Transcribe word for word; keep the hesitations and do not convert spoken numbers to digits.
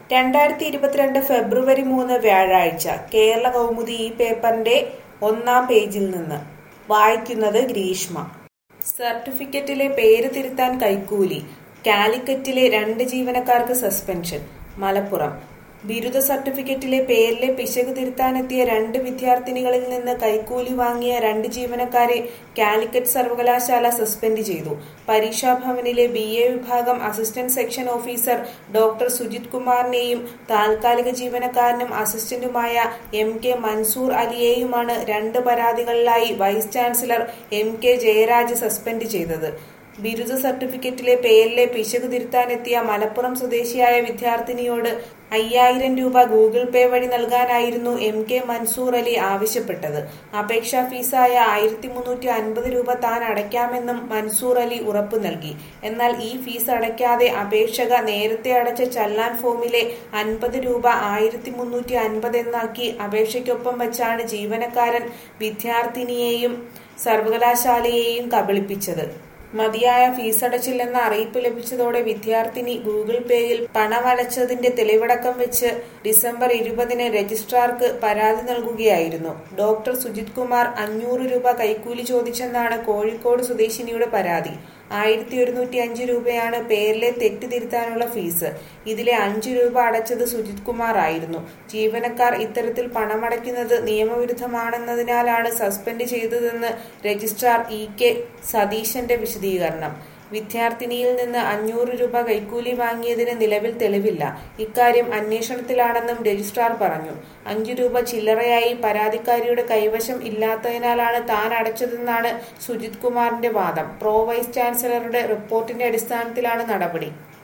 രണ്ടായിരത്തി ഇരുപത്തിരണ്ട് ഫെബ്രുവരി മൂന്ന് വ്യാഴാഴ്ച കേരള കൗമുദി ഈ പേപ്പറിന്റെ ഒന്നാം പേജിൽ നിന്ന് വായിക്കുന്നത് ഗ്രീഷ്മ. സർട്ടിഫിക്കറ്റിലെ പേര് തിരുത്താൻ കൈക്കൂലി. കാലിക്കറ്റിലെ രണ്ട് ജീവനക്കാർക്ക് സസ്പെൻഷൻ. മലപ്പുറം. ബിരുദ സർട്ടിഫിക്കറ്റിലെ പേരിലെ പിശക് തിരുത്താനെത്തിയ രണ്ട് വിദ്യാർത്ഥിനികളിൽ നിന്ന് കൈക്കൂലി വാങ്ങിയ രണ്ട് ജീവനക്കാരെ കാലിക്കറ്റ് സർവകലാശാല സസ്പെൻഡ് ചെയ്തു. പരീക്ഷാഭവനിലെ ബി എ വിഭാഗം assistant section officer doctor Sujith കുമാറിനെയും താൽക്കാലിക ജീവനക്കാരനും അസിസ്റ്റന്റുമായ എം കെ മൻസൂർ അലിയെയുമാണ് രണ്ട് പരാതികളിലായി vice chancellor M K Jayaraj suspend ചെയ്തത്. ബിരുദ സർട്ടിഫിക്കറ്റിലെ പേരിലെ പിശക് തിരുത്താനെത്തിയ മലപ്പുറം സ്വദേശിയായ വിദ്യാർത്ഥിനിയോട് അയ്യായിരം രൂപ ഗൂഗിൾ പേ വഴി നൽകാനായിരുന്നു എം കെ മൻസൂർ അലി ആവശ്യപ്പെട്ടത്. അപേക്ഷാ ഫീസായ ആയിരത്തി മുന്നൂറ്റി അൻപത് രൂപ താൻ അടയ്ക്കാമെന്നും മൻസൂർ അലി ഉറപ്പു നൽകി. എന്നാൽ ഈ ഫീസ് അടയ്ക്കാതെ അപേക്ഷക നേരത്തെ അടച്ച ചല്ലാൻ ഫോമിലെ അൻപത് രൂപ ആയിരത്തി മുന്നൂറ്റി അൻപത് എന്നാക്കി അപേക്ഷയ്ക്കൊപ്പം വച്ചാണ് ജീവനക്കാരൻ വിദ്യാർത്ഥിനിയെയും സർവകലാശാലയെയും കബളിപ്പിച്ചത്. മതിയായ ഫീസടച്ചില്ലെന്ന അറിയിപ്പ് ലഭിച്ചതോടെ വിദ്യാർത്ഥിനി ഗൂഗിൾ പേയിൽ പണമടച്ചതിന്റെ തെളിവടക്കം വെച്ച് ഡിസംബർ ഇരുപതിന് രജിസ്ട്രാർക്ക് പരാതി നൽകുകയായിരുന്നു. ഡോക്ടർ സുജിത് കുമാർ അഞ്ഞൂറ് രൂപ കൈക്കൂലി ചോദിച്ചെന്നാണ് കോഴിക്കോട് സ്വദേശിനിയുടെ പരാതി. ആയിരത്തി ഒരുന്നൂറ്റി അഞ്ച് രൂപയാണ് പേരിലെ തെറ്റ് തിരുത്താനുള്ള ഫീസ്. ഇതിലെ അഞ്ചു രൂപ അടച്ചത് സുജിത് കുമാർ ആയിരുന്നു. ജീവനക്കാർ ഇത്തരത്തിൽ പണമടയ്ക്കുന്നത് നിയമവിരുദ്ധമാണെന്നതിനാലാണ് സസ്പെൻഡ് ചെയ്തതെന്ന് രജിസ്ട്രാർ ഇ കെ സതീശന്റെ വിശദീകരണം. വിദ്യാർത്ഥിനിയിൽ നിന്ന് അഞ്ഞൂറ് രൂപ കൈക്കൂലി വാങ്ങിയതിന് നിലവിൽ തെളിവില്ല. ഇക്കാര്യം അന്വേഷണത്തിലാണെന്നും രജിസ്ട്രാർ പറഞ്ഞു. അഞ്ചു രൂപ ചില്ലറയായി പരാതിക്കാരിയുടെ കൈവശം ഇല്ലാത്തതിനാലാണ് താൻ അടച്ചതെന്നാണ് സുജിത് കുമാറിന്റെ വാദം. പ്രോ വൈസ് ചാൻസലറുടെ റിപ്പോർട്ടിന്റെ അടിസ്ഥാനത്തിലാണ് നടപടി.